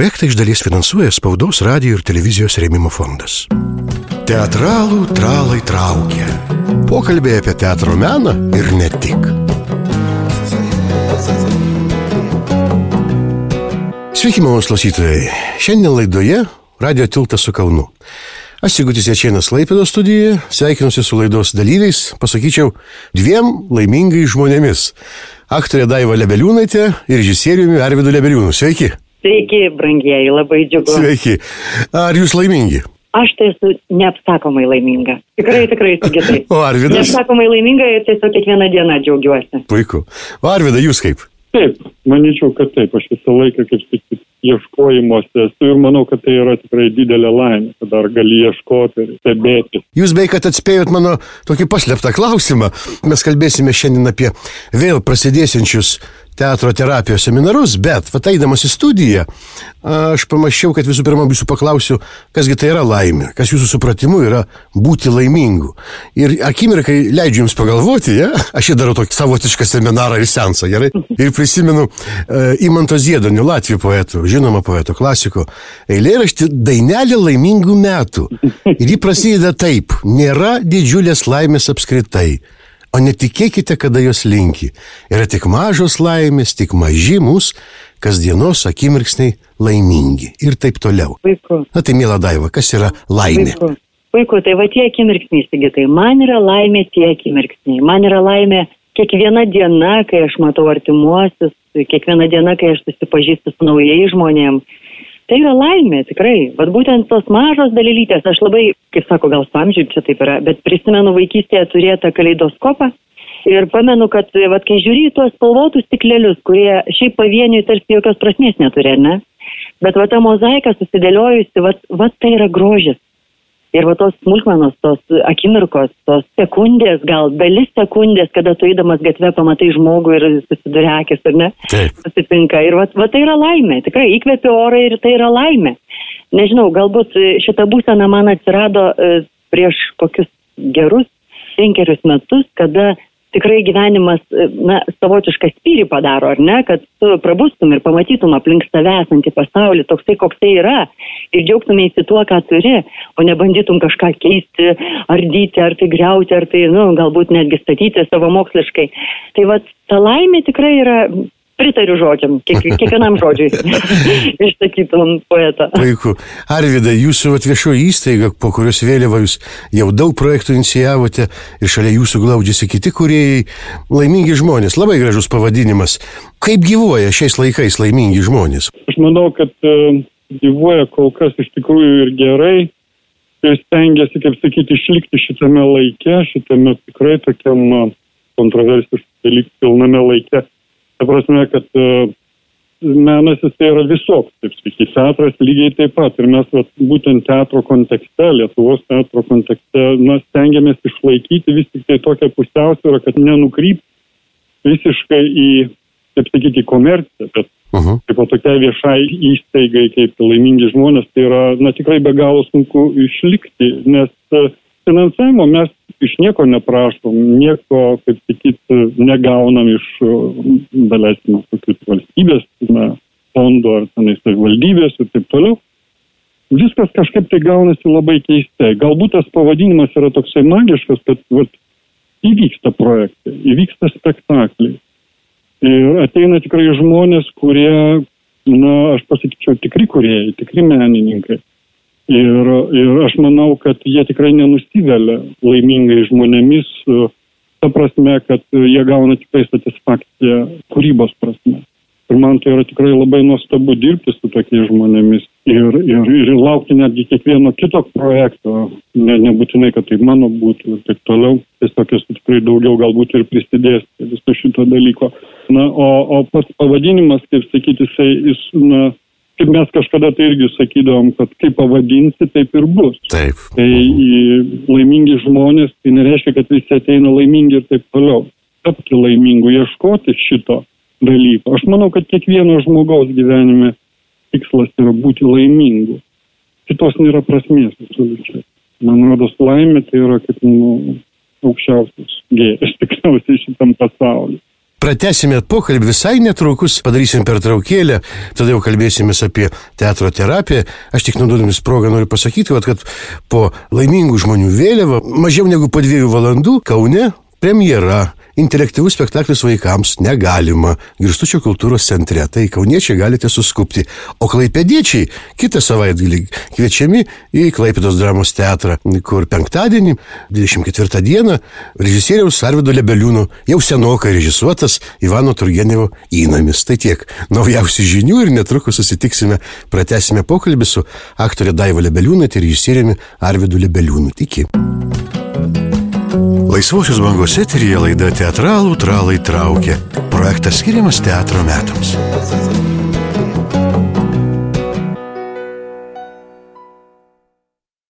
Projektą iš dalies finansuoja Spaudos, radijo ir televizijos rėmimo fondas. Teatralų tralai traukia. Pokalbė apie teatro meną ir ne tik. Sveiki, malonūs klausytojai. Šiandien laidoje Radio tiltas su Kaunu. Aš Sigutis Jačėnas Klaipėdos studijoje, sveikinusi su laidos dalyviais, pasakyčiau, 2 laimingais žmonėmis. Aktorė Daiva Lebeliūnaitė ir režisieriumi Arvydu Lebeliūnu. Sveiki. Sveiki, brangieji, labai džiugu. Sveiki. Ar jūs laimingi? Aš tai esu neapsakomai laiminga. Tikrai, Sigitai. O Arvydas? Neapsakomai laiminga ir tiesiog kiekvieną dieną džiaugiuosi. Puiku. O Arvyda, jūs kaip? Taip, manyčiau, kad taip. Aš visą laiką, kaip sakyti, ieškojimuose esu ir manau, kad tai yra tikrai didelė laimė, kad dar gali ieškoti ir stebėti. Jūs beje, kad atspėjot mano tokį paslėptą klausimą. Mes kalbėsime šiandien apie vėl prasidėsiančius teatro terapijos seminarus, bet eidamas į studiją, aš pamąsčiau, kad visų pirma jūsų paklausiu, kasgi tai yra laimė, kas jūsų supratimu yra būti laimingu. Ir akimirkai leidžiu jums pagalvoti, ja? Aš darau tokį savotišką seminarą ir seansą, gerai? Ir prisimenu Imanto Ziedonio, latvių poetų, žinoma poeto, klasiko, eilėraštį Dainelė laimingų metų. Ir ji prasideda taip: nėra didžiulės laimės apskritai, o netikėkite, kada jos linki. Yra tik mažos laimės, tik maži mūs kasdienos akimirksniai laimingi. Ir taip toliau. Puiku. Na tai, miela Daiva, kas yra laimė? Puiku, tai va tie akimirksniai, Sigitai. Man yra laimė tie akimirksniai. Man yra laimė kiekviena diena, kai aš matau artimuosius, kiekviena diena, kai aš susipažįstu su naujais žmonėm. Tai yra laimė, tikrai. Vat būtent tos mažos dalelytės, aš labai, kaip sako, gal su amžiumi čia taip yra, bet prisimenu vaikystėje turėtą kaleidoskopą ir pamenu, kad vat, kai žiūri į tuos spalvotus stiklelius, kurie šiaip pavieniui tarsi jokios prasmės neturi, ne? Bet va ta mozaika susidėliojusi, vat tai yra grožis. Ir va tos smulkmenos, tos akimirkos, tos sekundės, gal dalis sekundės, kada tu eidamas gatve pamatai žmogų ir susiduria akis, ar ne? Taip. Susitinka. Ir va tai yra laimė. Tikrai įkvėpi orą ir tai yra laimė. Nežinau, galbūt šita būsena man atsirado prieš kokius gerus 5 metus, kada tikrai gyvenimas, savotišką spyrį padaro, ar ne, kad tu prabustum ir pamatytum aplink save esantį pasaulį, toksai, koks tai yra, ir džiaugtumėsi tuo, ką turi, o nebandytum kažką keisti, ardyti, ar tai griauti, ar tai, galbūt netgi statyti savamoksliškai. Tai va, ta laimė tikrai yra, pritariu žodžiam, kiekvienam žodžiui išsakytum poetą. Puiku. Arvyda, jūsų viešoji įstaiga, po kurios vėliava jūs jau daug projektų inicijavote ir šalia jūsų glaudžiasi kiti kūrėjai, laimingi žmonės. Labai gražus pavadinimas. Kaip gyvuoja šiais laikais laimingi žmonės? Aš manau, kad gyvuoja kol kas iš tikrųjų ir gerai. Ir stengiasi, kaip sakyti, išlikti šitame laike, šitame tikrai tokiam kontroversiškai pilname laike. Ta prasme, kad menas jisai yra visoks, taip sakyti, teatras lygiai taip pat. Ir mes būtent teatro kontekste, Lietuvos teatro kontekste, stengiamės išlaikyti vis tik tai tokią pusiausvyrą, kad nenukrypt visiškai į, taip sakyti, komerciją. Bet kaip tokia viešai įstaigai, kaip laimingi žmonės, tai yra, tikrai be galo sunku išlikti, nes finansavimo mes iš nieko neprašom, nieko, kaip sakyti, negaunam iš daleiskim valstybės fondų ar savivaldybės ir taip toliau. Viskas kažkaip tai gaunasi labai keistai. Galbūt tas pavadinimas yra toksai magiškas, kad įvyksta projektai, įvyksta spektakliai. Ir ateina tikrai žmonės, kurie, aš pasakyčiau, tikri kūrėjai, tikri menininkai. Ir aš manau, kad jie tikrai nenusivelia laimingai žmonėmis, ta prasme, kad jie gauna tikrai satisfakciją kūrybos prasme. Ir man tai yra tikrai labai nuostabu dirbti su tokiais žmonėmis ir laukti netgi kiekvieno kito projekto, nebūtinai, kad tai mano būtų ir taip toliau. Tiesiog esu tikrai daugiau galbūt ir prisidės viso šito dalyko. O pats pavadinimas, kaip sakyti, jis kaip mes kažkada tai irgi sakydavom, kad kaip pavadinsi, taip ir bus. Taip. Tai laimingi žmonės, tai nereiškia, kad visi ateina laimingi ir taip toliau. Tapti laimingu, ieškoti šito dalyko. Aš manau, kad kiekvieno žmogaus gyvenime tikslas yra būti laimingu. Kitos nėra prasmės absoliučiai. Man rodos, laimė tai yra kaip aukščiausias gėris tikriausiai šitam pasauliu. pratęsime pokalbį visai netrukus, padarysim pertraukėlę, tada jau kalbėsimės apie teatro terapiją. Aš tik naudodamis progą noriu pasakyti, kad po Laimingų žmonių vėliava mažiau negu po 2 valandų Kaune premjera. Interaktyvus spektaklis vaikams Negalima Girstučio kultūros centre. Tai kauniečiai galite suskupti. O klaipėdiečiai kitą savaitgalį kviečiami į Klaipėdos dramos teatrą, kur penktadienį, 24 dieną, režisieriaus Arvydo Lebeliūno jau senokai režisuotas Ivano Turgenevo Įnamis. Tai tiek naujausių žinių ir netrukus susitiksime, pratęsime pokalbį su aktorė Daiva Lebeliūnaitė ir režisieriumi Arvydu Lebeliūnu. Iki. Laisvosios bangos eteryje laida Teatralų tralai traukia. Projektas skiriamas teatro metams.